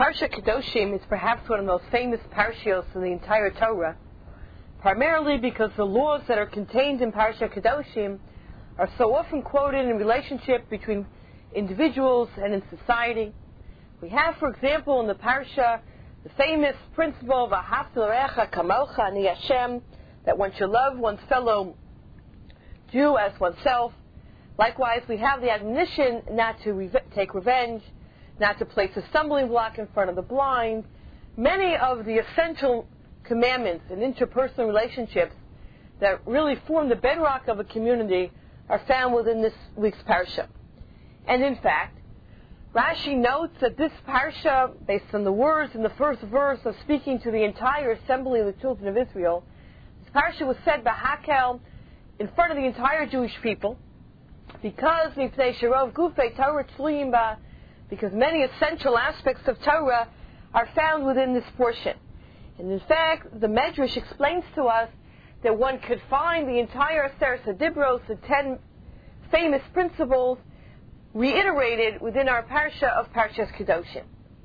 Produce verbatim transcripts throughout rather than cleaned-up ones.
Parsha Kedoshim is perhaps one of the most famous parshios in the entire Torah, primarily because the laws that are contained in Parsha Kedoshim are so often quoted in relationship between individuals and in society. We have, for example, in the parsha, the famous principle of Ahavta l'reacha kamocha ani Hashem, that one should love one's fellow Jew as oneself. Likewise, we have the admonition not to re- take revenge, not to place a stumbling block in front of the blind. Many of the essential commandments in interpersonal relationships that really form the bedrock of a community are found within this week's parsha. And in fact, Rashi notes that this parsha, based on the words in the first verse of speaking to the entire assembly of the children of Israel, this parsha was said by Hakel in front of the entire Jewish people, because Mipnei Sherov Gufei Torah Tzluyim Ba, because many essential aspects of Torah are found within this portion. And in fact, the Medrash explains to us that one could find the entire Aseret HaDibros, the ten famous principles, reiterated within our parsha of Parshas Kedoshim.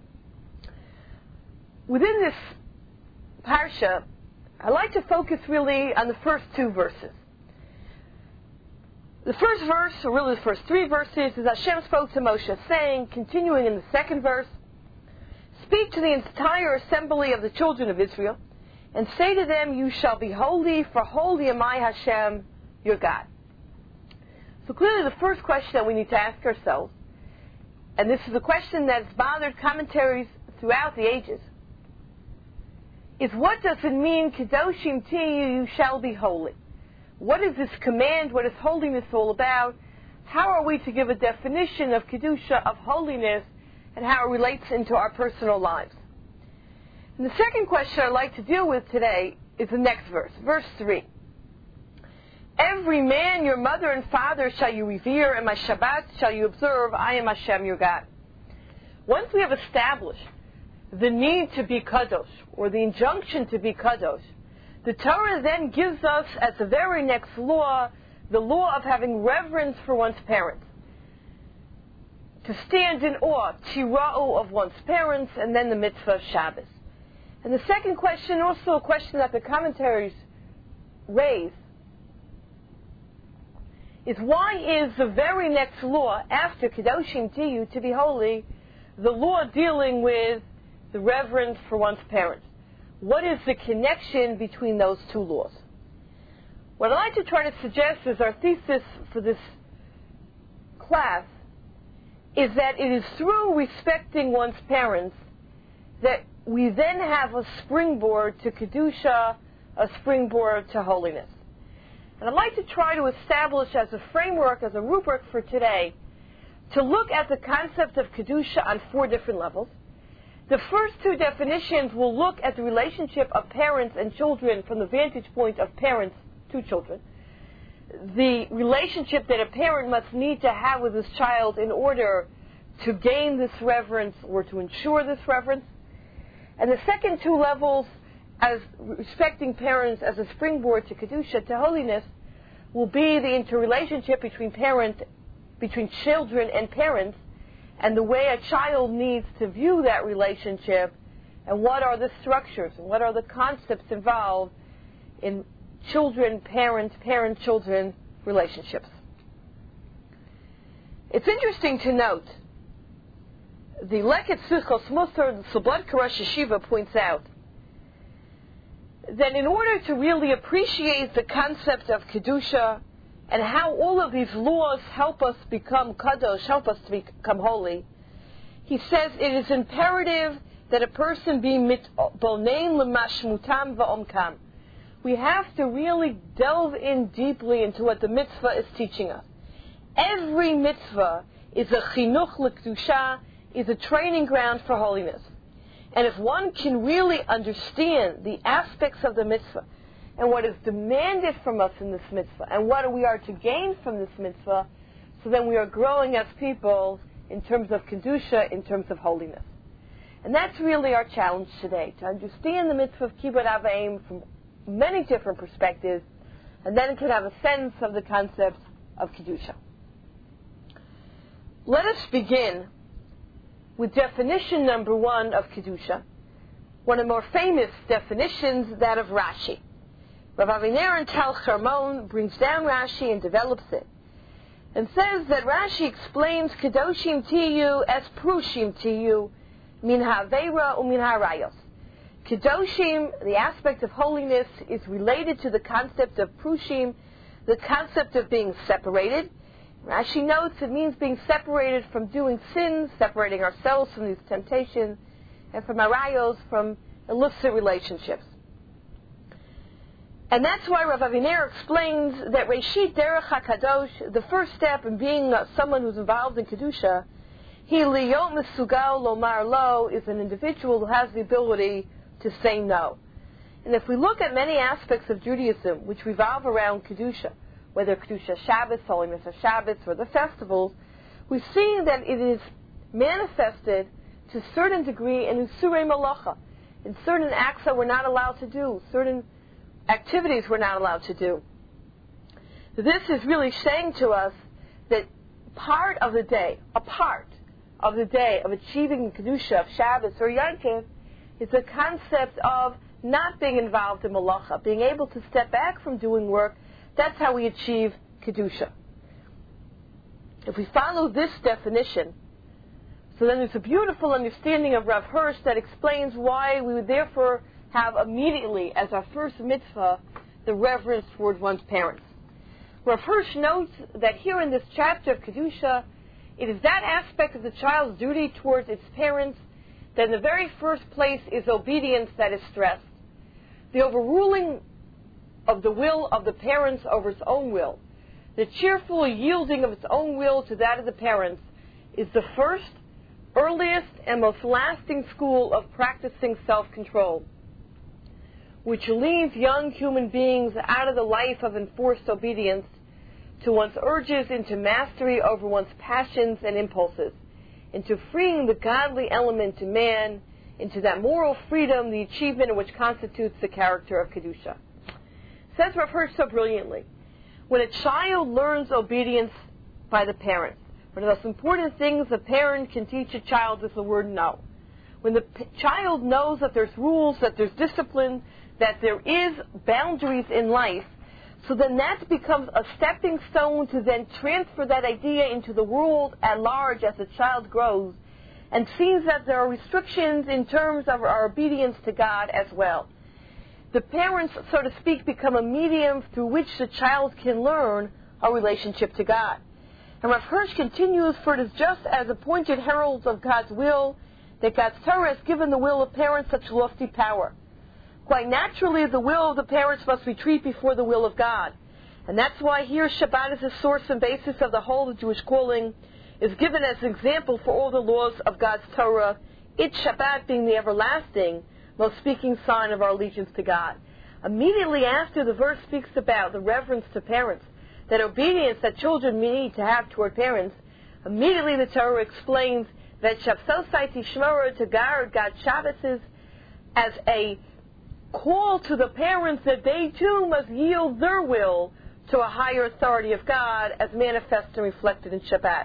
Within this parsha, I'd like to focus really on the first two verses. The first verse, or really the first three verses, is Hashem spoke to Moshe, saying, continuing in the second verse, "Speak to the entire assembly of the children of Israel, and say to them, you shall be holy, for holy am I, Hashem, your God." So clearly the first question that we need to ask ourselves, and this is a question that's bothered commentaries throughout the ages, is what does it mean, Kedoshim Tiyu, you shall be holy? What is this command? What is holiness all about? How are we to give a definition of Kedusha, of holiness, and how it relates into our personal lives? And the second question I'd like to deal with today is the next verse, verse three. "Every man, your mother and father shall you revere, and my Shabbat shall you observe. I am Hashem, your God." Once we have established the need to be kadosh, or the injunction to be kadosh, the Torah then gives us, as the very next law, the law of having reverence for one's parents. To stand in awe, tira'u, of one's parents, and then the mitzvah of Shabbos. And the second question, also a question that the commentaries raise, is why is the very next law, after Kedoshim Tiyu, to be holy, the law dealing with the reverence for one's parents? What is the connection between those two laws? What I'd like to try to suggest as our thesis for this class is that it is through respecting one's parents that we then have a springboard to Kedusha, a springboard to holiness. And I'd like to try to establish as a framework, as a rubric for today, to look at the concept of Kedusha on four different levels. The first two definitions will look at the relationship of parents and children from the vantage point of parents to children. The relationship that a parent must need to have with his child in order to gain this reverence or to ensure this reverence. And the second two levels, as respecting parents as a springboard to Kedusha, to holiness, will be the interrelationship between parent, between children and parents, and the way a child needs to view that relationship, and what are the structures and what are the concepts involved in children-parent, parent-children relationships. It's interesting to note, the Leket Sichos Musar, the Slobodka Rosh Yeshiva, points out that in order to really appreciate the concept of Kedusha and how all of these laws help us become kadosh, help us to become holy, he says it is imperative that a person be mitbonein lemashmutam va'omkam. We have to really delve in deeply into what the mitzvah is teaching us. Every mitzvah is a chinuch l'kedusha, is a training ground for holiness. And if one can really understand the aspects of the mitzvah and what is demanded from us in this mitzvah and what we are to gain from this mitzvah, so then we are growing as people in terms of Kedusha, in terms of holiness. And that's really our challenge today, to understand the mitzvah of Kibbud Av V'em from many different perspectives, and then can have a sense of the concept of Kedusha. Let us begin with definition number one of Kedusha. One of the more famous definitions, that of Rashi. Rav Aviner Tel Hermon brings down Rashi and develops it, and says that Rashi explains Kedoshim Tiyu as Prushim Tiyu, min ha'avera u'min ha'arayos. Kedoshim, the aspect of holiness, is related to the concept of Prushim, the concept of being separated. Rashi notes it means being separated from doing sins, separating ourselves from these temptations, and from arayos, from illicit relationships. And that's why Rav Aviner explains that Reshit Derech HaKadosh, the first step in being uh, someone who's involved in Kedusha, he liyot mesugal lomar lo, is an individual who has the ability to say no. And if we look at many aspects of Judaism which revolve around Kedusha, whether Kedusha Shabbos, holiness of Shabbos, or the festivals, we see that it is manifested to a certain degree in Usurei Malacha, in certain acts that we're not allowed to do, certain activities we're not allowed to do. This is really saying to us that part of the day, a part of the day of achieving Kedusha of Shabbos or Yom Kippur is the concept of not being involved in Malacha, being able to step back from doing work. That's how we achieve Kedusha. If we follow this definition, so then there's a beautiful understanding of Rav Hirsch that explains why we would therefore have immediately as our first mitzvah the reverence toward one's parents. Rav Hirsch notes that here in this chapter of Kedusha, it is that aspect of the child's duty towards its parents that in the very first place is obedience that is stressed. The overruling of the will of the parents over its own will, the cheerful yielding of its own will to that of the parents, is the first, earliest, and most lasting school of practicing self-control, which leads young human beings out of the life of enforced obedience to one's urges into mastery over one's passions and impulses, into freeing the godly element in man, into that moral freedom, the achievement of which constitutes the character of Kedusha. Says Rav Hirsch so brilliantly, when a child learns obedience by the parents, one of the most important things a parent can teach a child is the word no. When the p- child knows that there's rules, that there's discipline, that there is boundaries in life, so then that becomes a stepping stone to then transfer that idea into the world at large as the child grows, and sees that there are restrictions in terms of our obedience to God as well. The parents, so to speak, become a medium through which the child can learn our relationship to God. And Rav Hirsch continues, for it is just as appointed heralds of God's will that God's Torah has given the will of parents such lofty power. Quite naturally, the will of the parents must retreat before the will of God. And that's why here Shabbat is the source and basis of the whole of Jewish calling, is given as an example for all the laws of God's Torah, it Shabbat being the everlasting, most speaking sign of our allegiance to God. Immediately after the verse speaks about the reverence to parents, that obedience that children need to have toward parents, immediately the Torah explains that Shavsosai Tishmora, to guard God's Shabbos, as a call to the parents that they too must yield their will to a higher authority of God as manifest and reflected in Shabbat.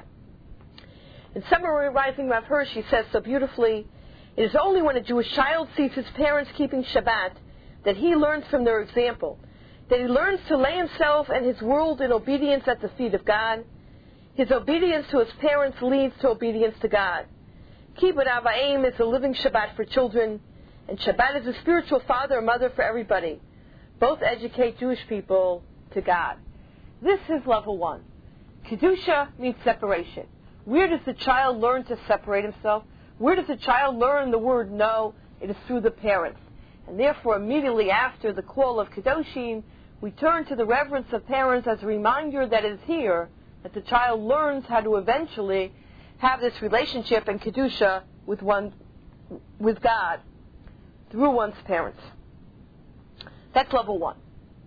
In summarizing Rav Hirsch, he says so beautifully, it is only when a Jewish child sees his parents keeping Shabbat that he learns from their example, that he learns to lay himself and his world in obedience at the feet of God. His obedience to his parents leads to obedience to God. Kibbud Av V'Em is a living Shabbat for children, and Shabbat is a spiritual father and mother for everybody. Both educate Jewish people to God. This is level one. Kedusha means separation. Where does the child learn to separate himself? Where does the child learn the word no? It is through the parents. And therefore, immediately after the call of Kedoshim, we turn to the reverence of parents as a reminder that it is here that the child learns how to eventually have this relationship and Kedusha with one, with God, through one's parents. That's level one.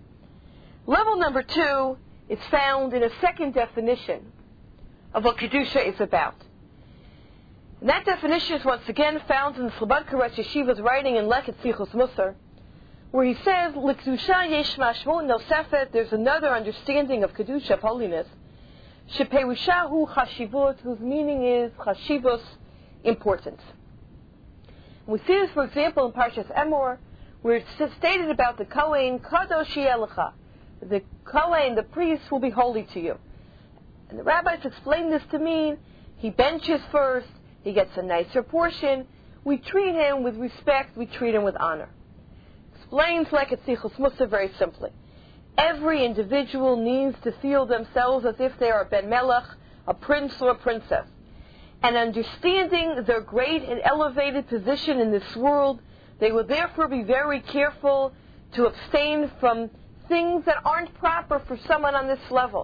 Level number two is found in a second definition of what Kedusha is about. And that definition is once again found in the Slobodka Rosh Yeshiva's writing in Leket Sichos Musar, where he says, L'Kedusha yesh mashmut nosefet, there's another understanding of Kedusha, of holiness, sheperushahu chashivut, whose meaning is chashivus, importance. And we see this, for example, in Parshas Emor, where it's stated about the Kohen, Kadosh Yelecha. The Kohen, the priest, will be holy to you. And the rabbis explain this to mean he benches first, he gets a nicer portion, we treat him with respect, we treat him with honor. Explains like at Sichos Mussar very simply. Every individual needs to feel themselves as if they are a Ben Melech, a prince or a princess. And understanding their great and elevated position in this world, they will therefore be very careful to abstain from things that aren't proper for someone on this level.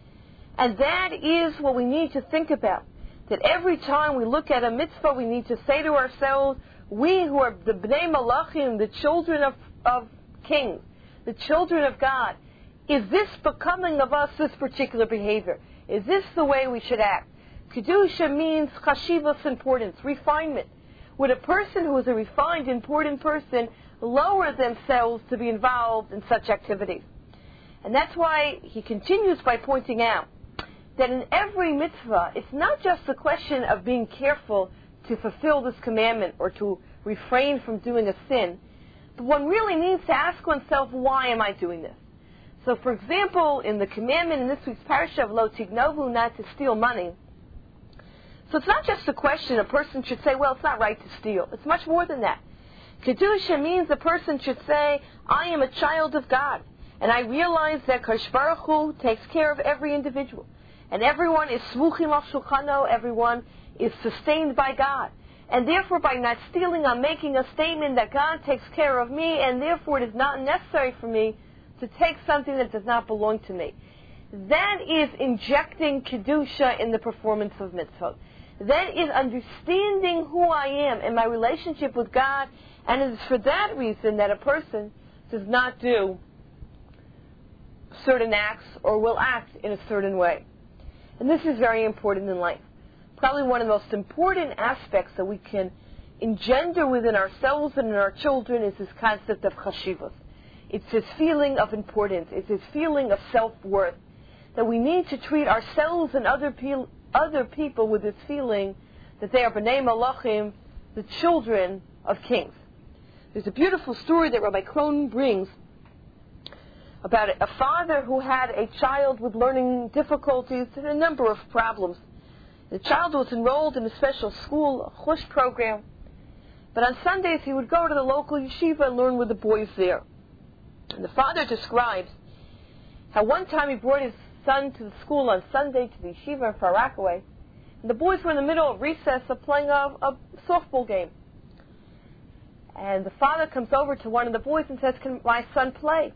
And that is what we need to think about. That every time we look at a mitzvah, we need to say to ourselves, we who are the Bnei Malachim, the children of, of kings, the children of God, is this becoming of us, this particular behavior? Is this the way we should act? Kedusha means chashivas, importance, refinement. Would a person who is a refined, important person lower themselves to be involved in such activities? And that's why he continues by pointing out that in every mitzvah, it's not just a question of being careful to fulfill this commandment or to refrain from doing a sin, but one really needs to ask oneself, why am I doing this? So, for example, in the commandment in this week's parasha of Lo Tignovu, not to steal money, so it's not just a question a person should say, well, it's not right to steal. It's much more than that. Kedusha means a person should say, I am a child of God, and I realize that Kadosh Baruch Hu takes care of every individual. And everyone is smuchim al shulchano, everyone is sustained by God. And therefore, by not stealing, I'm making a statement that God takes care of me, and therefore it is not necessary for me to take something that does not belong to me. That is injecting Kedusha in the performance of mitzvot. That is understanding who I am and my relationship with God, and it is for that reason that a person does not do certain acts or will act in a certain way. And this is very important in life. Probably one of the most important aspects that we can engender within ourselves and in our children is this concept of chashivos. It's this feeling of importance. It's this feeling of self-worth. That we need to treat ourselves and other, pe- other people with this feeling that they are b'nei malachim, the children of kings. There's a beautiful story that Rabbi Krohn brings about a father who had a child with learning difficulties and a number of problems. The child was enrolled in a special school, a Chush program, but on Sundays he would go to the local yeshiva and learn with the boys there. And the father describes how one time he brought his son to the school on Sunday to the yeshiva in Far Rockaway, and the boys were in the middle of recess of playing a, a softball game. And the father comes over to one of the boys and says, can my son play?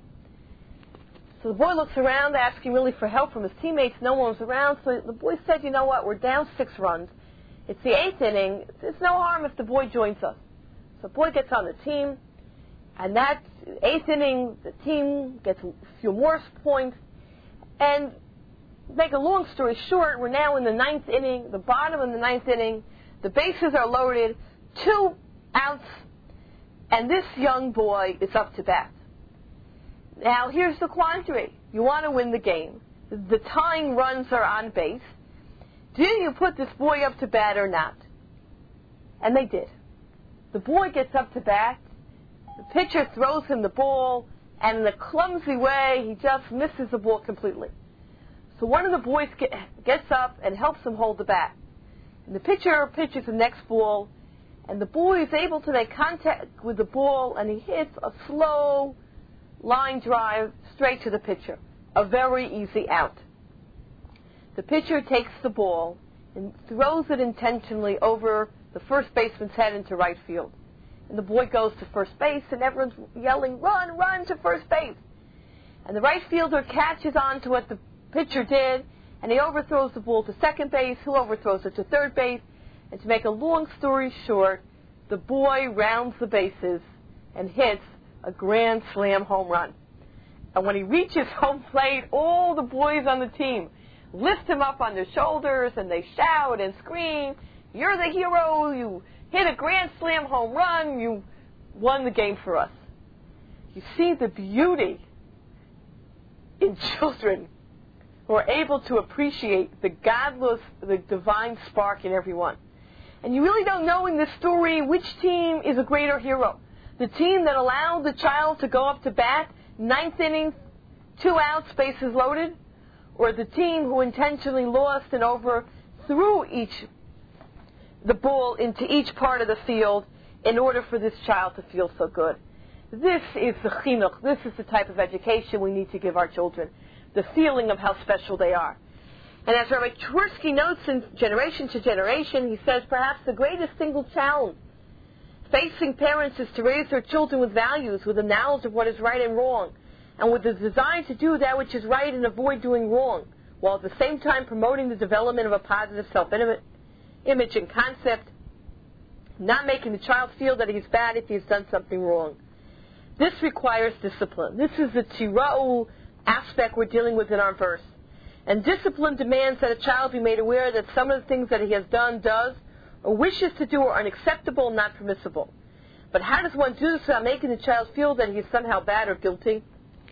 So the boy looks around, asking really for help from his teammates. No one was around. So the boy said, you know what, we're down six runs. It's the eighth inning. There's no harm if the boy joins us. So the boy gets on the team. And that eighth inning, the team gets a few more points. And make a long story short, we're now in the ninth inning, the bottom of the ninth inning. The bases are loaded, two outs. And this young boy is up to bat. Now, here's the quandary. You want to win the game. The tying runs are on base. Do you put this boy up to bat or not? And they did. The boy gets up to bat. The pitcher throws him the ball, and in a clumsy way, he just misses the ball completely. So one of the boys get, gets up and helps him hold the bat. And the pitcher pitches the next ball, and the boy is able to make contact with the ball, and he hits a slow line drive straight to the pitcher. A very easy out. The pitcher takes the ball and throws it intentionally over the first baseman's head into right field. And the boy goes to first base, and everyone's yelling, run, run to first base. And the right fielder catches on to what the pitcher did, and he overthrows the ball to second base, who overthrows it to third base. And to make a long story short, the boy rounds the bases and hits a grand slam home run. And when he reaches home plate, all the boys on the team lift him up on their shoulders and they shout and scream, you're the hero, you hit a grand slam home run, you won the game for us. You see the beauty in children who are able to appreciate the godless, the divine spark in everyone. And you really don't know in this story which team is a greater hero. The team that allowed the child to go up to bat, ninth inning, two outs, bases loaded, or the team who intentionally lost and overthrew each the ball into each part of the field in order for this child to feel so good. This is the chinuch. This is the type of education we need to give our children, the feeling of how special they are. And as Rabbi Twersky notes in Generation to Generation, he says perhaps the greatest single challenge facing parents is to raise their children with values, with a knowledge of what is right and wrong, and with the desire to do that which is right and avoid doing wrong, while at the same time promoting the development of a positive self-image and concept, not making the child feel that he's bad if he's done something wrong. This requires discipline. This is the tira'u aspect we're dealing with in our verse. And discipline demands that a child be made aware that some of the things that he has done, does, or wishes to do are unacceptable and not permissible. But how does one do this without making the child feel that he is somehow bad or guilty?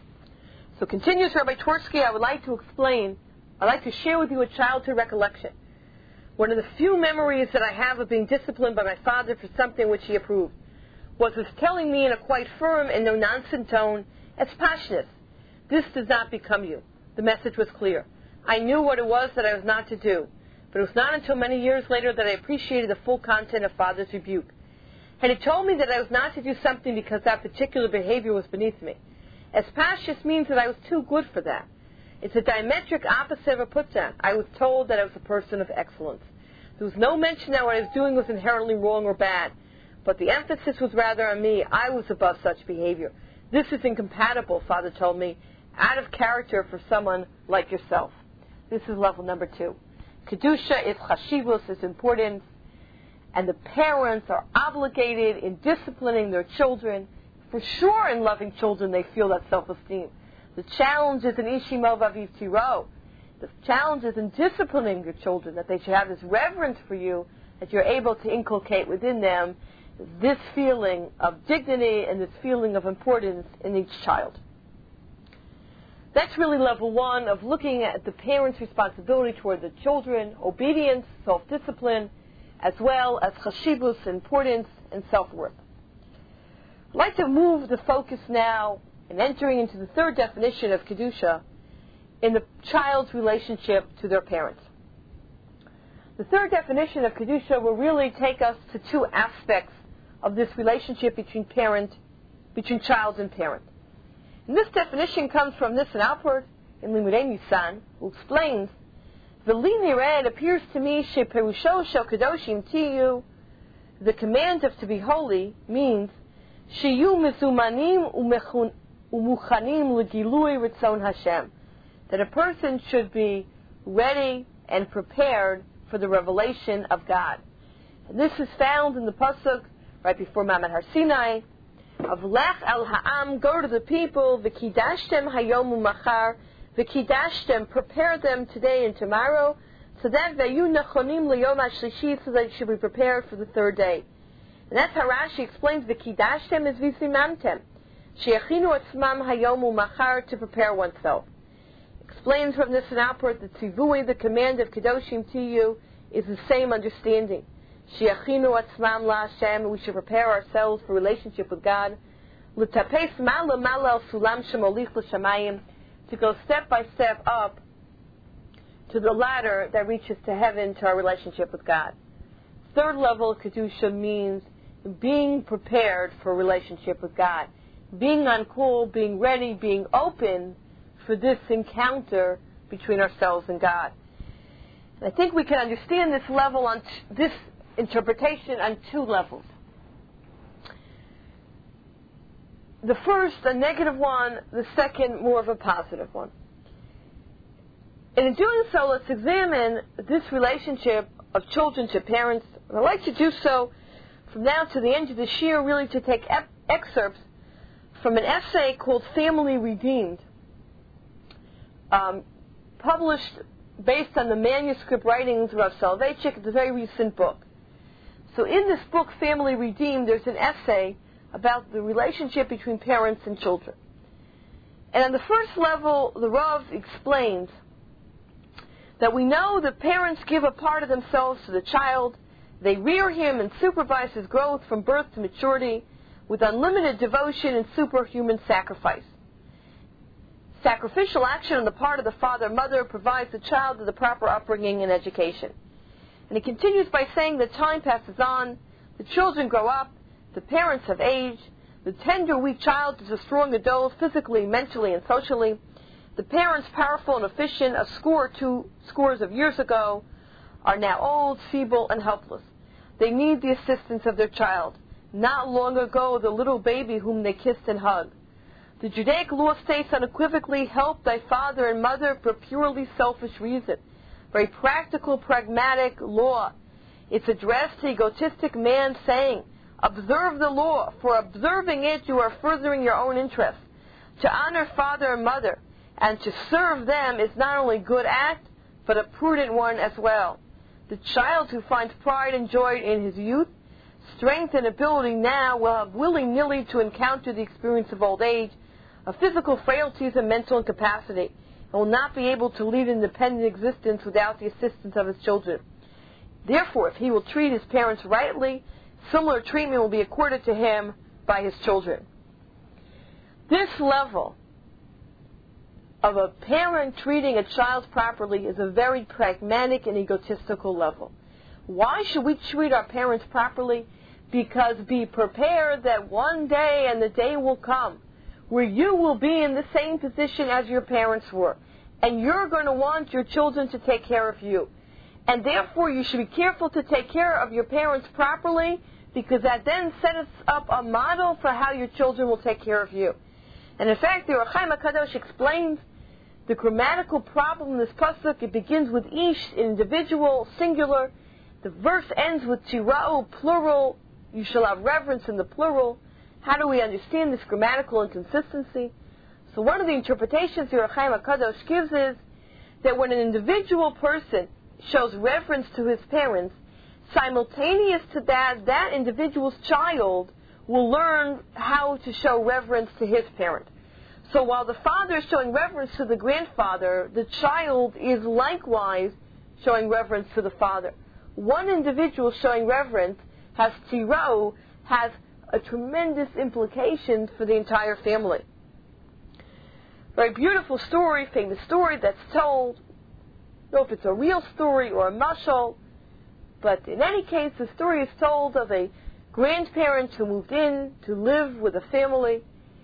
So continues Rabbi Twersky, I would like to explain, I'd like to share with you a childhood recollection. One of the few memories that I have of being disciplined by my father for something which he approved was his telling me in a quite firm and no-nonsense tone, as passionate, this does not become you. The message was clear. I knew what it was that I was not to do, but it was not until many years later that I appreciated the full content of Father's rebuke. And he told me that I was not to do something because that particular behavior was beneath me. As passionate means that I was too good for that. It's a diametric opposite of a put-down. I was told that I was a person of excellence. There was no mention that what I was doing was inherently wrong or bad, but the emphasis was rather on me. I was above such behavior. This is incompatible, Father told me, out of character for someone like yourself. This is level number two. Kedusha is chashivus, is important, and the parents are obligated in disciplining their children. For sure in loving children they feel that self-esteem. The challenge is in Ishimo Vaviv Tiro. The challenge is in disciplining your children, that they should have this reverence for you, that you're able to inculcate within them this feeling of dignity and this feeling of importance in each child. That's really level one of looking at the parents' responsibility toward the children, obedience, self-discipline, as well as chashivus, importance, and self-worth. I'd like to move the focus now in entering into the third definition of Kedusha in the child's relationship to their parents. The third definition of Kedusha will really take us to two aspects of this relationship between parent, between child and parent. And this definition comes from Nissan Alpert in Limudei Nisan, who explains, V'li nireh, it appears to me, sheperusho shel kadoshim tiyu, the command of to be holy means, shiyu mezumanim umuchanim legilui ritzon Hashem, that a person should be ready and prepared for the revelation of God. And this is found in the pasuk right before Ma'amad Har Sinai, of Lech el ha'am, go to the people, v'kidashtem hayom u'machar, v'kidashtem, prepare them today and tomorrow, so that v'yu nechonim liyom ha'shlishi, so that they should be prepared for the third day. And that's how Rashi explains v'kidashtem is v'zimamtem, she'achinu atzmam hayom u'machar, to prepare oneself. Explains from this in Alpert that tzivui, the command of Kedoshim Tiyu, is the same understanding. Shiachinu atzmam la Hashem, we should prepare ourselves for relationship with God. L'tapes mala mala al sulam shemolich l'shamayim, to go step by step up to the ladder that reaches to heaven, to our relationship with God. Third level of Kedusha means being prepared for a relationship with God. Being on call, being ready, being open for this encounter between ourselves and God. And I think we can understand this level on t- this interpretation on two levels. The first, a negative one, the second, more of a positive one. And in doing so, let's examine this relationship of children to parents. And I'd like to do so from now to the end of this year, really to take ep- excerpts from an essay called Family Redeemed, um, published based on the manuscript writings of Rav Soloveitchik. It's a very recent book. So in this book, Family Redeemed, there's an essay about the relationship between parents and children. And on the first level, the Rav explains that we know that parents give a part of themselves to the child, They rear him and supervise his growth from birth to maturity with unlimited devotion and superhuman sacrifice. Sacrificial action on the part of the father and mother provides the child with the proper upbringing and education. And he continues by saying that time passes on, the children grow up, the parents have aged, the tender, weak child is a strong adult physically, mentally, and socially. The parents, powerful and efficient a score or two scores of years ago, are now old, feeble, and helpless. They need the assistance of their child. Not long ago, the little baby whom they kissed and hugged. The Judaic law states unequivocally, help thy father and mother for purely selfish reason. Very practical, pragmatic law. It's addressed to egotistic man saying, observe the law, for observing it you are furthering your own interests. To honor father and mother and to serve them is not only a good act, but a prudent one as well. The child who finds pride and joy in his youth, strength and ability now will have willy-nilly to encounter the experience of old age, of physical frailties and mental incapacity, and will not be able to lead an independent existence without the assistance of his children. Therefore, if he will treat his parents rightly, similar treatment will be accorded to him by his children. This level of a parent treating a child properly is a very pragmatic and egotistical level. Why should we treat our parents properly? Because be prepared that one day and the day will come where you will be in the same position as your parents were. And you're going to want your children to take care of you. And therefore you should be careful to take care of your parents properly, because that then sets up a model for how your children will take care of you. And in fact, the Ohr HaChaim HaKadosh explains the grammatical problem in this pasuk. It begins with ish, individual, singular. The verse ends with tira'u, plural. You shall have reverence in the plural. How do we understand this grammatical inconsistency? So one of the interpretations the Ohr HaChaim HaKadosh gives is that when an individual person shows reverence to his parents, simultaneous to that, that individual's child will learn how to show reverence to his parent. So while the father is showing reverence to the grandfather, the child is likewise showing reverence to the father. One individual showing reverence has tira'u, has a tremendous implication for the entire family. Very beautiful story, famous story that's told. I don't know if it's a real story or a mashal, but in any case, the story is told of a grandparent who moved in to live with a family.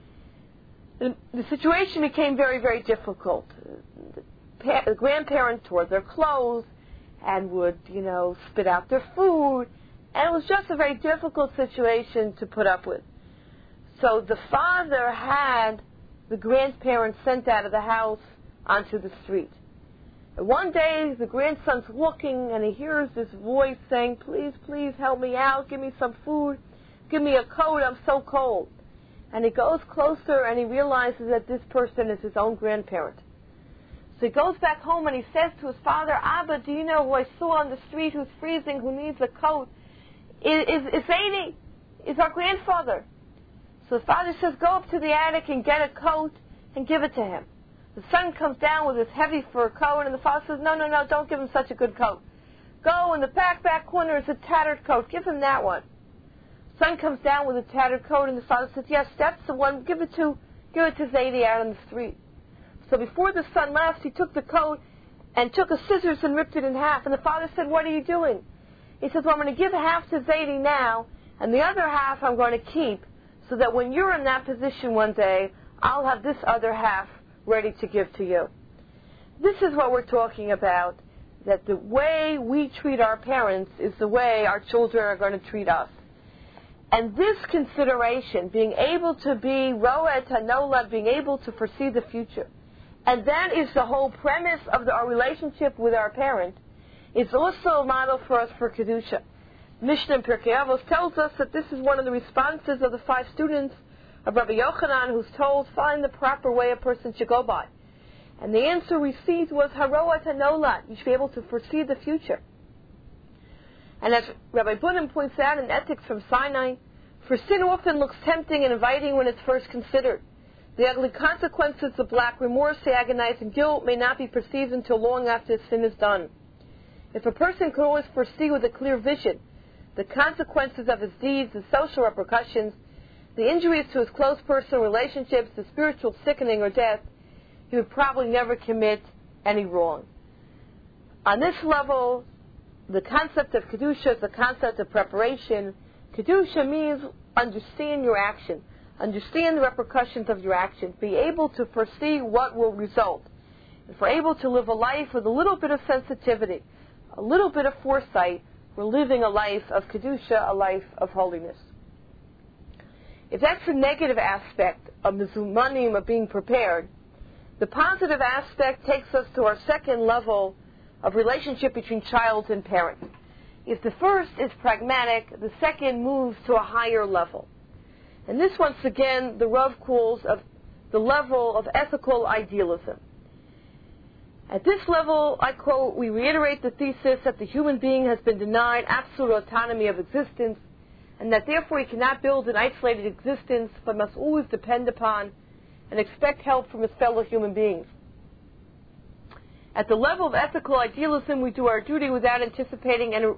The, the situation became very, very difficult. The, pa- the grandparent tore their clothes and would, you know, spit out their food. And it was just a very difficult situation to put up with. So the father had the grandparent sent out of the house onto the street. And one day, the grandson's walking, and he hears this voice saying, please, please help me out. Give me some food. Give me a coat. I'm so cold. And he goes closer, and he realizes that this person is his own grandparent. So he goes back home, and he says to his father, Abba, do you know who I saw on the street who's freezing, who needs a coat? Is Zaidi, is our grandfather. So the father says, go up to the attic and get a coat and give it to him. The son comes down with his heavy fur coat, and the father says, no, no, no, don't give him such a good coat. Go, in the back, back corner is a tattered coat. Give him that one. Son comes down with a tattered coat, and the father says, yes, that's the one. Give it to, give it to Zaidi out on the street. So before the son left, he took the coat and took a scissors and ripped it in half. And the father said, what are you doing? He says, well, I'm going to give half to Zaidi now, and the other half I'm going to keep, so that when you're in that position one day, I'll have this other half ready to give to you. This is what we're talking about, that the way we treat our parents is the way our children are going to treat us. And this consideration, being able to be ro'et hanola, being able to foresee the future, and that is the whole premise of the, our relationship with our parent, is also a model for us for Kedusha. Mishnah in Pirkei Avos tells us that this is one of the responses of the five students of Rabbi Yochanan, who's told, find the proper way a person should go by. And the answer received was, Haroat Hanola, you should be able to foresee the future. And as Rabbi Bunim points out in Ethics from Sinai, for sin often looks tempting and inviting when it's first considered. The ugly consequences of black remorse, the agonizing guilt, may not be perceived until long after the sin is done. If a person could always foresee with a clear vision the consequences of his deeds, the social repercussions, the injuries to his close personal relationships, the spiritual sickening or death, he would probably never commit any wrong. On this level, the concept of Kedusha is the concept of preparation. Kedusha means understand your action, understand the repercussions of your action, be able to foresee what will result. If we're able to live a life with a little bit of sensitivity, a little bit of foresight, we're living a life of Kedusha, a life of holiness. If that's the negative aspect of Mizumanim, of being prepared, the positive aspect takes us to our second level of relationship between child and parent. If the first is pragmatic, the second moves to a higher level. And this, once again, the Rav calls of the level of ethical idealism. At this level, I quote, we reiterate the thesis that the human being has been denied absolute autonomy of existence, and that therefore he cannot build an isolated existence, but must always depend upon and expect help from his fellow human beings. At the level of ethical idealism, we do our duty without anticipating any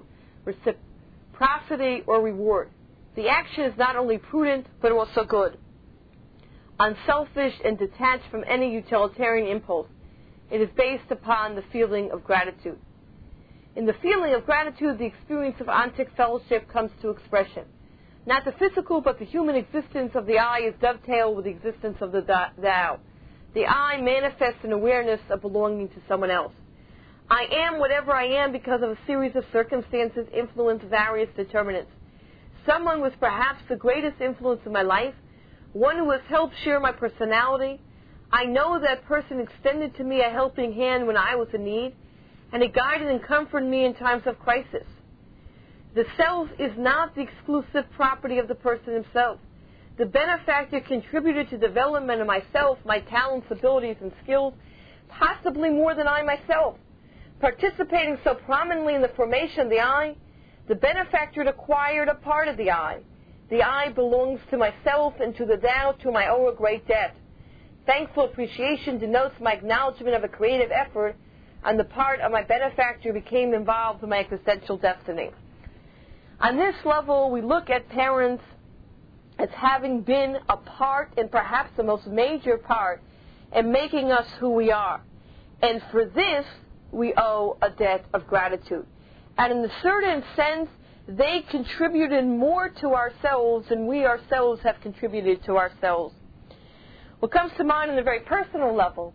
reciprocity or reward. The action is not only prudent, but also good, unselfish and detached from any utilitarian impulse. It is based upon the feeling of gratitude. In the feeling of gratitude, the experience of ontic fellowship comes to expression. Not the physical, but the human existence of the I is dovetailed with the existence of the thou. The I manifests an awareness of belonging to someone else. I am whatever I am because of a series of circumstances, influence, various determinants. Someone was perhaps the greatest influence in my life, one who has helped share my personality. I know that person extended to me a helping hand when I was in need, and it guided and comforted me in times of crisis. The self is not the exclusive property of the person himself. The benefactor contributed to the development of myself, my talents, abilities, and skills, possibly more than I myself. Participating so prominently in the formation of the I, the benefactor acquired a part of the I. The I belongs to myself and to the thou, to my own great debt. Thankful appreciation denotes my acknowledgement of a creative effort on the part of my benefactor became involved in my existential destiny. On this level, we look at parents as having been a part, and perhaps the most major part, in making us who we are. And for this, we owe a debt of gratitude. And in a certain sense, they contributed more to ourselves than we ourselves have contributed to ourselves. What comes to mind on a very personal level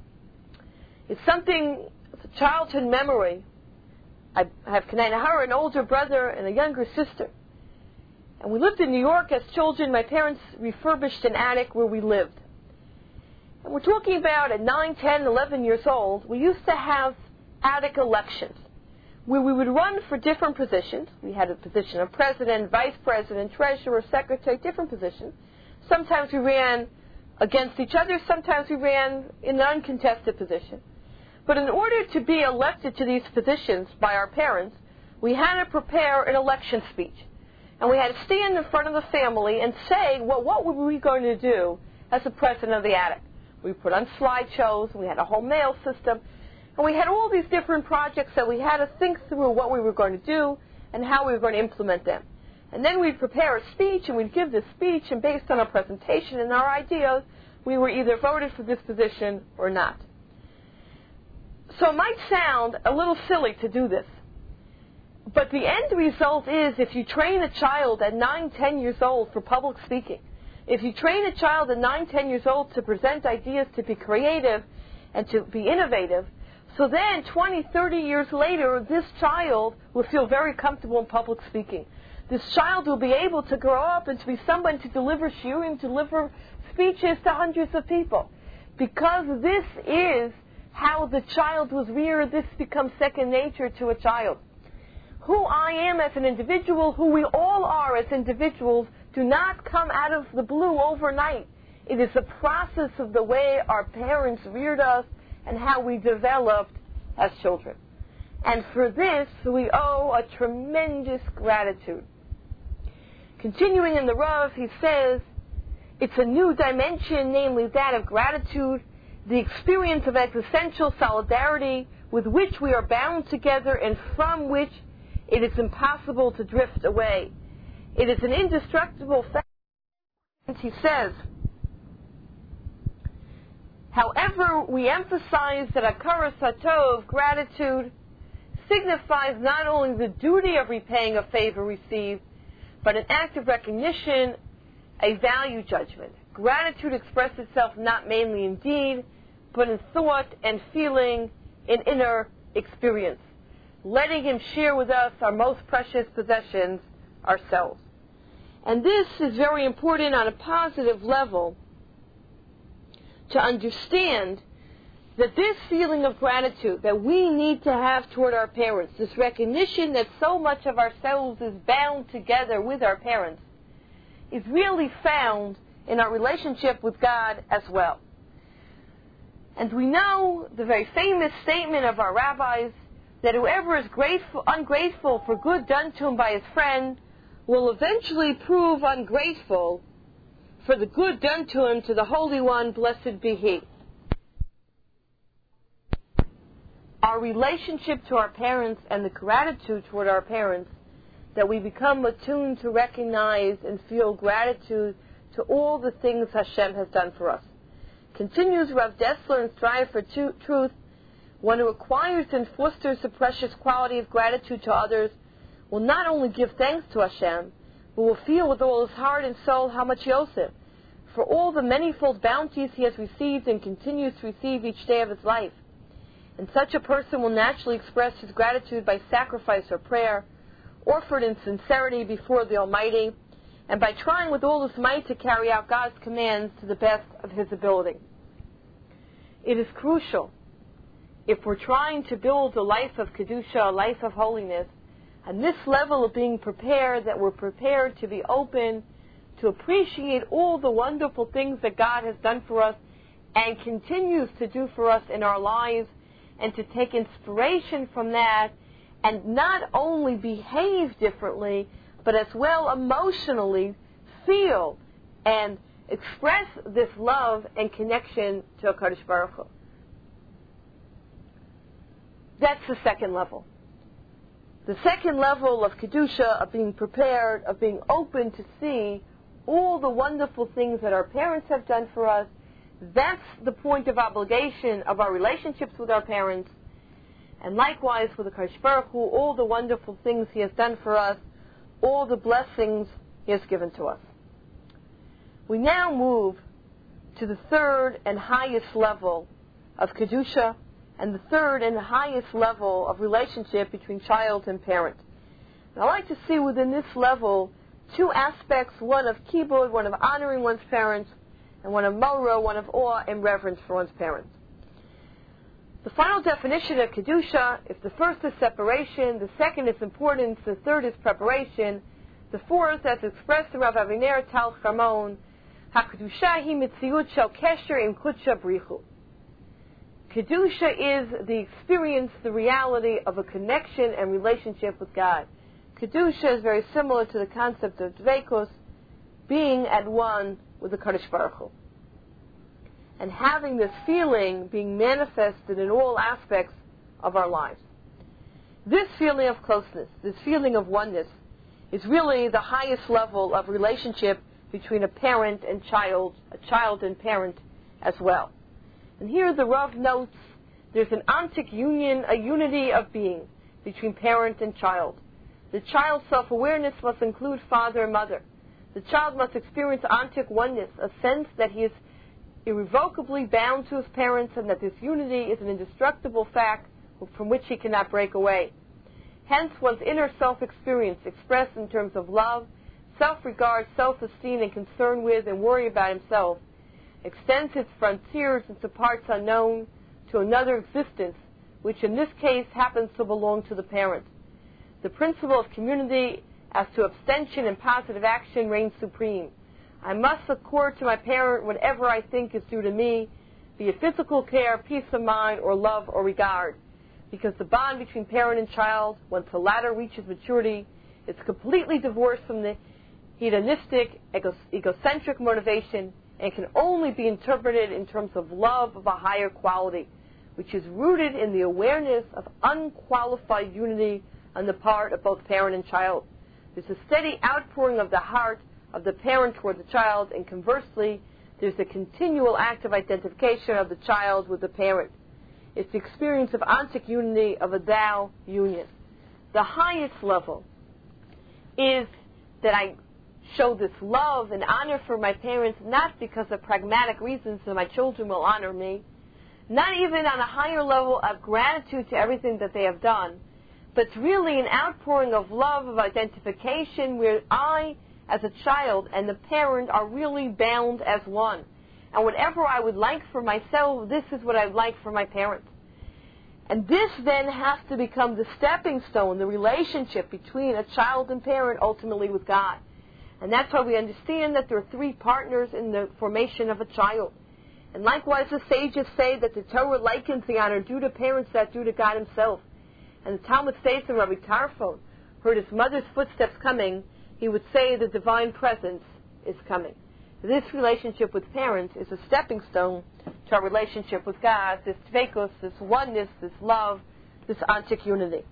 is something, it's a childhood memory. I have Kanai an older brother and a younger sister. And we lived in New York as children. My parents refurbished an attic where we lived. And we're talking about at nine, ten, eleven years old, we used to have attic elections where we would run for different positions. We had a position of president, vice president, treasurer, secretary, different positions. Sometimes we ran against each other. Sometimes we ran in an uncontested position. But in order to be elected to these positions by our parents, we had to prepare an election speech. And we had to stand in front of the family and say, well, what were we going to do as the president of the attic? We put on slideshows, we had a whole mail system, and we had all these different projects that we had to think through what we were going to do and how we were going to implement them. And then we'd prepare a speech, and we'd give this speech, and based on our presentation and our ideas, we were either voted for this position or not. So it might sound a little silly to do this, but the end result is if you train a child at nine, ten years old for public speaking, if you train a child at nine, ten years old to present ideas, to be creative and to be innovative, so then twenty, thirty years later, this child will feel very comfortable in public speaking. This child will be able to grow up and to be someone to deliver shiurim, deliver speeches to hundreds of people. Because this is how the child was reared, this becomes second nature to a child. Who I am as an individual, who we all are as individuals, do not come out of the blue overnight. It is a process of the way our parents reared us and how we developed as children. And for this, we owe a tremendous gratitude. Continuing in the Rav, he says, it's a new dimension, namely that of gratitude, the experience of existential solidarity with which we are bound together and from which It is impossible to drift away. It is an indestructible fact. He says, however, we emphasize that Hakaras Hatov, gratitude, signifies not only the duty of repaying a favor received, but an act of recognition, a value judgment. Gratitude expresses itself not mainly in deed, but in thought and feeling, in inner experience, letting Him share with us our most precious possessions, ourselves. And this is very important on a positive level to understand that this feeling of gratitude that we need to have toward our parents, this recognition that so much of ourselves is bound together with our parents, is really found in our relationship with God as well. And we know the very famous statement of our rabbis that whoever is grateful, ungrateful for good done to him by his friend will eventually prove ungrateful for the good done to him to the Holy One, blessed be He. Our relationship to our parents and the gratitude toward our parents, that we become attuned to recognize and feel gratitude to all the things Hashem has done for us. Continues Rav Dessler in Strive for Truth, one who acquires and fosters the precious quality of gratitude to others will not only give thanks to Hashem, but will feel with all his heart and soul how much he owes Him for all the manifold bounties he has received and continues to receive each day of his life. And such a person will naturally express his gratitude by sacrifice or prayer, offered in sincerity before the Almighty, and by trying with all his might to carry out God's commands to the best of his ability. It is crucial, if we're trying to build a life of Kedusha, a life of holiness, and this level of being prepared, that we're prepared to be open, to appreciate all the wonderful things that God has done for us and continues to do for us in our lives, and to take inspiration from that and not only behave differently, but as well emotionally feel and express this love and connection to HaKadosh Baruch Hu. That's the second level. The second level of Kedusha, of being prepared, of being open to see all the wonderful things that our parents have done for us. That's the point of obligation of our relationships with our parents. And likewise with the HaKadosh Baruch Hu, all the wonderful things He has done for us, all the blessings He has given to us. We now move to the third and highest level of Kedusha, and the third and highest level of relationship between child and parent. And I like to see within this level two aspects, one of kibud, one of honoring one's parents, and one of mora, one of awe and reverence for one's parents. The final definition of Kedusha, if the first is separation, the second is importance, the third is preparation, the fourth, as expressed in Rav Aviner Tal Chamon, HaKedusha hi mitziut shel kesher im kudsha brichu. Kedusha is the experience, the reality of a connection and relationship with God. Kedusha is very similar to the concept of dveikos, being at one with the Kadosh Baruch Hu. And having this feeling being manifested in all aspects of our lives. This feeling of closeness, this feeling of oneness, is really the highest level of relationship between a parent and child, a child and parent as well. And here the Rav notes there's an ontic union, a unity of being between parent and child. The child's self-awareness must include father and mother. The child must experience ontic oneness, a sense that he is irrevocably bound to his parents and that this unity is an indestructible fact from which he cannot break away. Hence, one's inner self-experience, expressed in terms of love, self-regard, self-esteem, and concern with and worry about himself, extends its frontiers into parts unknown to another existence, which in this case happens to belong to the parent. The principle of community as to abstention and positive action reigns supreme. I must accord to my parent whatever I think is due to me, be it physical care, peace of mind, or love or regard. Because the bond between parent and child, once the latter reaches maturity, is completely divorced from the hedonistic, ego- egocentric motivation, and can only be interpreted in terms of love of a higher quality, which is rooted in the awareness of unqualified unity on the part of both parent and child. There's a steady outpouring of the heart of the parent toward the child, and conversely, there's a continual act of identification of the child with the parent. It's the experience of ontic unity, of a Tao union. The highest level is that I show this love and honor for my parents, not because of pragmatic reasons that my children will honor me, not even on a higher level of gratitude to everything that they have done, but it's really an outpouring of love, of identification, where I, as a child, and the parent are really bound as one. And whatever I would like for myself, this is what I would like for my parents. And this then has to become the stepping stone, the relationship between a child and parent, ultimately with God. And that's why we understand that there are three partners in the formation of a child. And likewise, the sages say that the Torah likens the honor due to parents that due to God himself. And the Talmud states that Rabbi Tarfon heard his mother's footsteps coming, he would say the divine presence is coming. This relationship with parents is a stepping stone to our relationship with God, this tvekos, this oneness, this love, this ontic unity.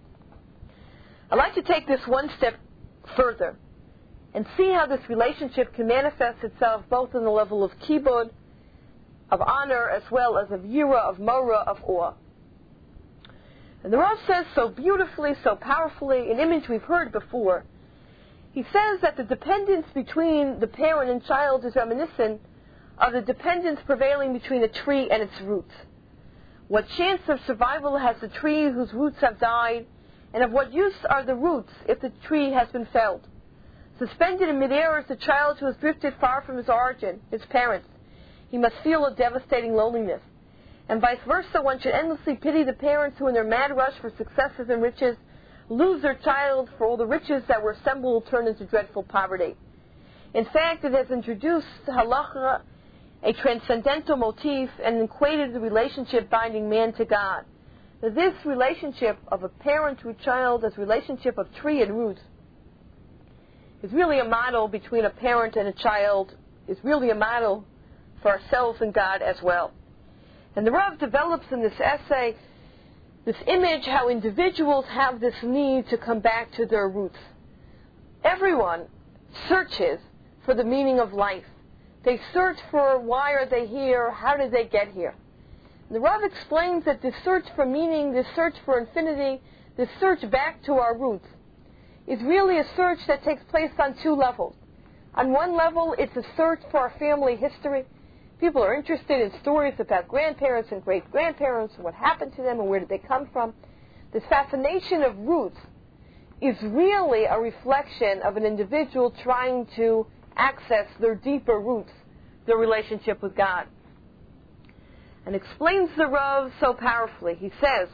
I'd like to take this one step further and see how this relationship can manifest itself both on the level of kibud, of honor, as well as of yira, of mora, of awe. And the Rav says so beautifully, so powerfully, an image we've heard before. He says that the dependence between the parent and child is reminiscent of the dependence prevailing between a tree and its roots. What chance of survival has the tree whose roots have died, and of what use are the roots if the tree has been felled? Suspended in midair is the child who has drifted far from his origin, his parents. He must feel a devastating loneliness. And vice versa, one should endlessly pity the parents who in their mad rush for successes and riches lose their child, for all the riches that were assembled will turn into dreadful poverty. In fact, it has introduced halacha, a transcendental motif, and equated the relationship binding man to God. Now, this relationship of a parent to a child as relationship of tree and roots is really a model between a parent and a child, is really a model for ourselves and God as well. And the Rav develops in this essay this image how individuals have this need to come back to their roots. Everyone searches for the meaning of life. They search for why are they here, how did they get here. And the Rav explains that this search for meaning, this search for infinity, this search back to our roots is really a search that takes place on two levels. On one level, it's a search for our family history. People are interested in stories about grandparents and great-grandparents and what happened to them and where did they come from. This fascination of roots is really a reflection of an individual trying to access their deeper roots, their relationship with God. And explains the Rav so powerfully. He says,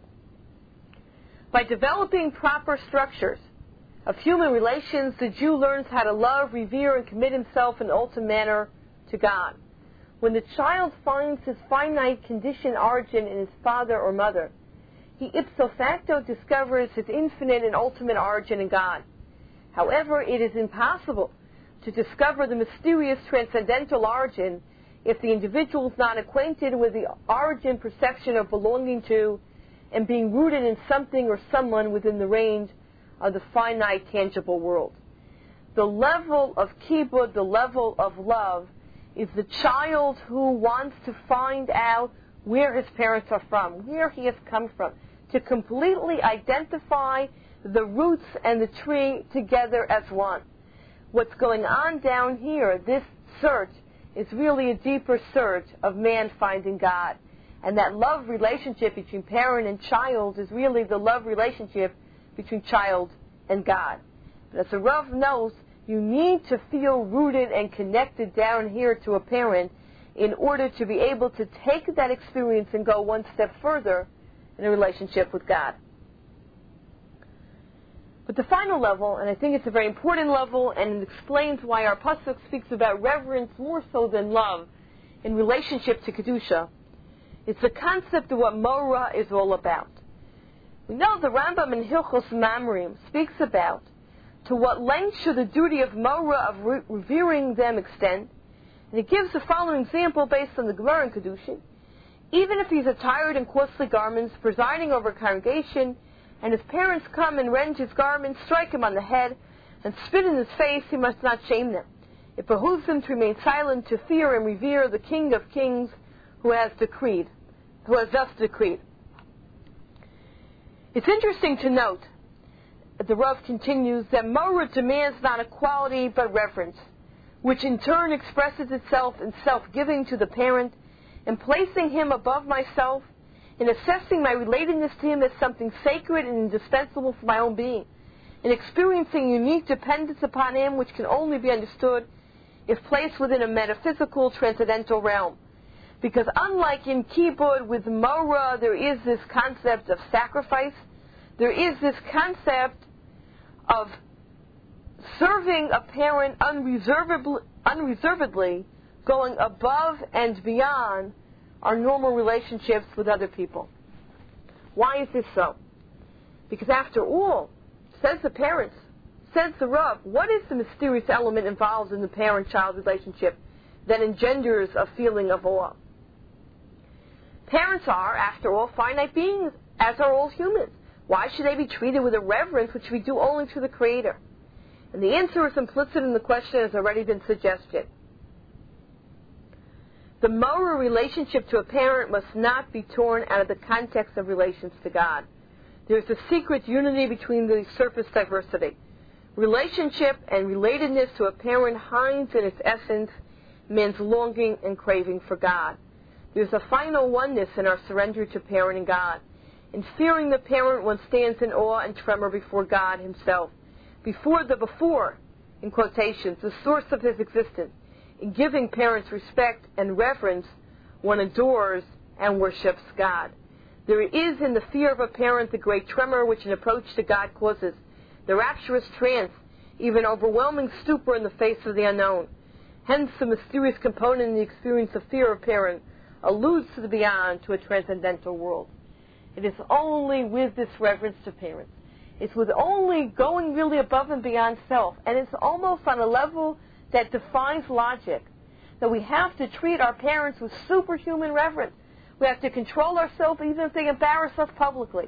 by developing proper structures of human relations, the Jew learns how to love, revere, and commit himself in ultimate manner to God. When the child finds his finite conditioned origin in his father or mother, he ipso facto discovers his infinite and ultimate origin in God. However, it is impossible to discover the mysterious transcendental origin if the individual is not acquainted with the origin perception of belonging to and being rooted in something or someone within the range of the finite, tangible world. The level of kibud, the level of love, is the child who wants to find out where his parents are from, where he has come from, to completely identify the roots and the tree together as one. What's going on down here, this search, is really a deeper search of man finding God. And that love relationship between parent and child is really the love relationship between child and God. But as the Rav knows, you need to feel rooted and connected down here to a parent in order to be able to take that experience and go one step further in a relationship with God. But the final level, and I think it's a very important level, and it explains why our pasuk speaks about reverence more so than love in relationship to Kedusha, it's the concept of what Mora is all about. We know the Rambam in Hilchos Mamrim speaks about to what length should the duty of Mora, of re- revering them, extend. And it gives the following example based on the Gemara in Kedushin. Even if he's attired in costly garments, presiding over a congregation, and his parents come and rend his garments, strike him on the head, and spit in his face, he must not shame them. It behooves him to remain silent, to fear and revere the King of Kings who has decreed, who has thus decreed. It's interesting to note, the Rav continues, that Morah demands not equality but reverence, which in turn expresses itself in self-giving to the parent, in placing him above myself, in assessing my relatedness to him as something sacred and indispensable for my own being, in experiencing unique dependence upon him which can only be understood if placed within a metaphysical, transcendental realm. Because unlike in Kibbud with Morah, there is this concept of sacrifice, there is this concept of serving a parent unreservedly, unreservedly, going above and beyond our normal relationships with other people. Why is this so? Because after all, says the parents, says the Rav, what is the mysterious element involved in the parent-child relationship that engenders a feeling of awe? Parents are, after all, finite beings, as are all humans. Why should they be treated with a reverence which we do only to the Creator? And the answer is implicit in the question, has already been suggested. The moral relationship to a parent must not be torn out of the context of relations to God. There is a secret unity between the surface diversity. Relationship and relatedness to a parent hides in its essence man's longing and craving for God. There's a final oneness in our surrender to parent and God. In fearing the parent, one stands in awe and tremor before God himself, before the before, in quotations, the source of his existence. In giving parents respect and reverence, one adores and worships God. There is in the fear of a parent the great tremor which an approach to God causes, the rapturous trance, even overwhelming stupor in the face of the unknown. Hence, the mysterious component in the experience of fear of parent alludes to the beyond, to a transcendental world. It is only with this reverence to parents. It's with only going really above and beyond self, and it's almost on a level that defies logic, that we have to treat our parents with superhuman reverence. We have to control ourselves even if they embarrass us publicly.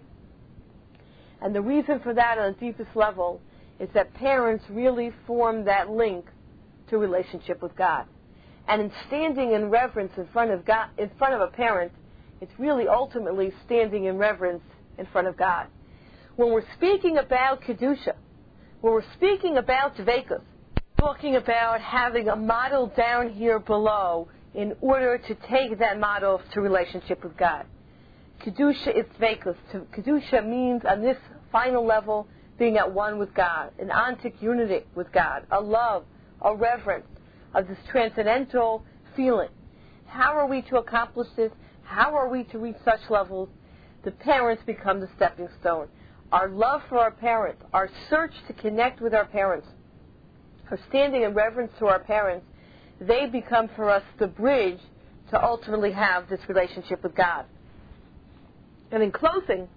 And the reason for that on the deepest level is that parents really form that link to relationship with God. And in standing in reverence in front of God, in front of a parent, it's really ultimately standing in reverence in front of God. When we're speaking about Kedusha, when we're speaking about Dveikus, talking about having a model down here below in order to take that model to relationship with God. Kedusha is Dveikus. Kedusha means on this final level being at one with God, an ontic unity with God, a love, a reverence of this transcendental feeling. How are we to accomplish this? How are we to reach such levels? The parents become the stepping stone. Our love for our parents, our search to connect with our parents, our standing in reverence to our parents, they become for us the bridge to ultimately have this relationship with God. And in closing,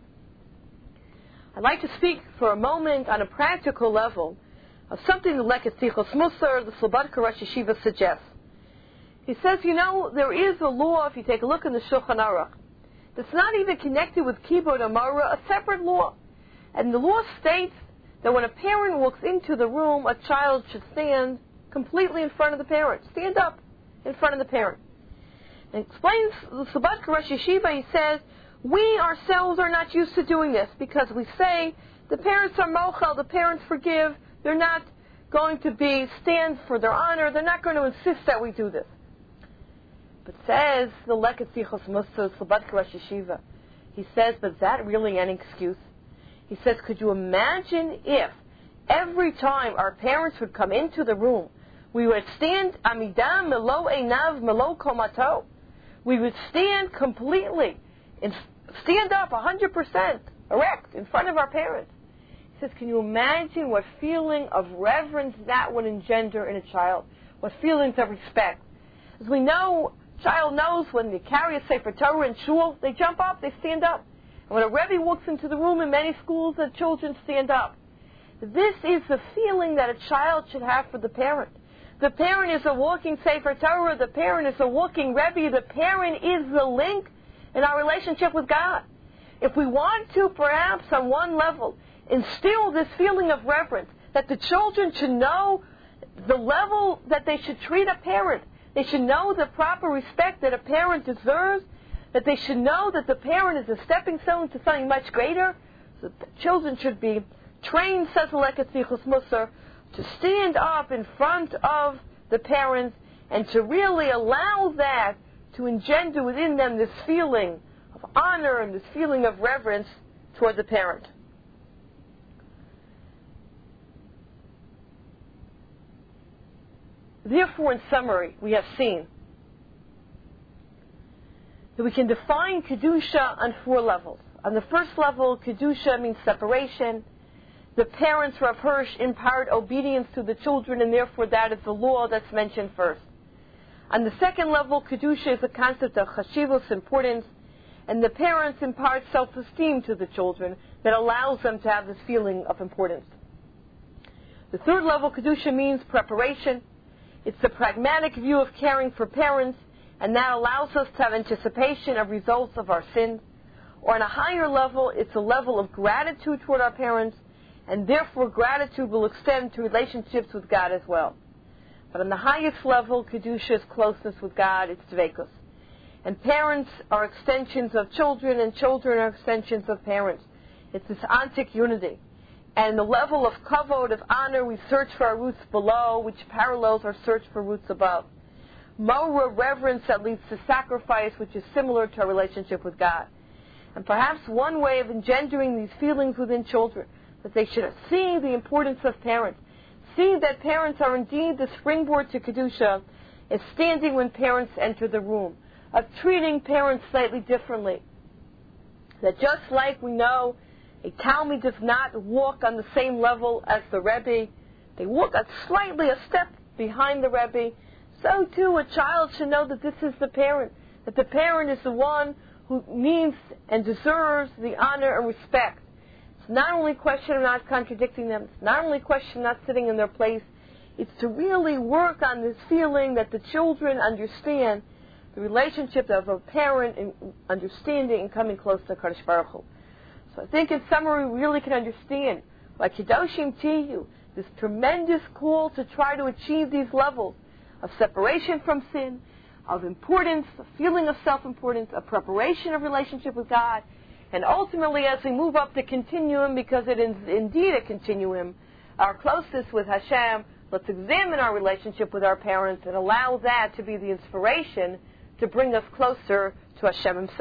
I'd like to speak for a moment on a practical level of something the Lekes Sichos Musar, the Slobodka Rosh Yeshiva, suggests. He says, you know, there is a law, if you take a look in the Shulchan Aruch, that's not even connected with Kibbud or Morah, a separate law. And the law states that when a parent walks into the room, a child should stand completely in front of the parent. Stand up in front of the parent. And explains the Slobodka Rosh Yeshiva, he says, we ourselves are not used to doing this because we say the parents are mochel, the parents forgive, they're not going to be stand for their honor, they're not going to insist that we do this. But says the Lekes Sichos Musar, Slobodka Rosh Yeshiva, he says, but is that really an excuse? He says, could you imagine if every time our parents would come into the room, we would stand amidam melo einav melo komato. We would stand completely, and stand up one hundred percent erect in front of our parents. He says, can you imagine what feeling of reverence that would engender in a child? What feelings of respect? As we know, a child knows when they carry a Sefer Torah in shul, they jump up, they stand up. And when a Rebbe walks into the room in many schools, the children stand up. This is the feeling that a child should have for the parent. The parent is a walking Sefer Torah. The parent is a walking Rebbe. The parent is the link in our relationship with God. If we want to, perhaps on one level, instill this feeling of reverence, that the children should know the level that they should treat a parent. They should know the proper respect that a parent deserves, that they should know that the parent is a stepping stone to something much greater. So the children should be trained, says Leketz Sichos Musar, to stand up in front of the parents and to really allow that to engender within them this feeling of honor and this feeling of reverence toward the parent. Therefore, in summary, we have seen that we can define Kedusha on four levels. On the first level, Kedusha means separation. The parents, Rav Hirsch, impart obedience to the children, and therefore that is the law that's mentioned first. On the second level, Kedusha is the concept of chashivos, importance, and the parents impart self-esteem to the children that allows them to have this feeling of importance. The third level, Kedusha, means preparation. It's the pragmatic view of caring for parents, and that allows us to have anticipation of results of our sins. Or on a higher level, it's a level of gratitude toward our parents, and therefore gratitude will extend to relationships with God as well. But on the highest level, Kedusha is closeness with God, it's dveikus. And parents are extensions of children, and children are extensions of parents. It's this ontic unity. And the level of kavod, of honor, we search for our roots below, which parallels our search for roots above. Mora, reverence that leads to sacrifice, which is similar to our relationship with God. And perhaps one way of engendering these feelings within children, that they should see the importance of parents, see that parents are indeed the springboard to Kedusha, is standing when parents enter the room, of treating parents slightly differently. That just like we know a Talmud does not walk on the same level as the Rebbe, they walk a slightly a step behind the Rebbe, so too a child should know that this is the parent, that the parent is the one who needs and deserves the honor and respect. It's not only a question of not contradicting them, it's not only a question of not sitting in their place, it's to really work on this feeling that the children understand the relationship of a parent and understanding and coming close to Kadosh Baruch Hu. So I think in summary we really can understand why Kedoshim Tiyu, this tremendous call to try to achieve these levels of separation from sin, of importance, a feeling of self-importance, a preparation of relationship with God, and ultimately as we move up the continuum, because it is indeed a continuum, our closeness with Hashem, let's examine our relationship with our parents and allow that to be the inspiration to bring us closer to Hashem Himself.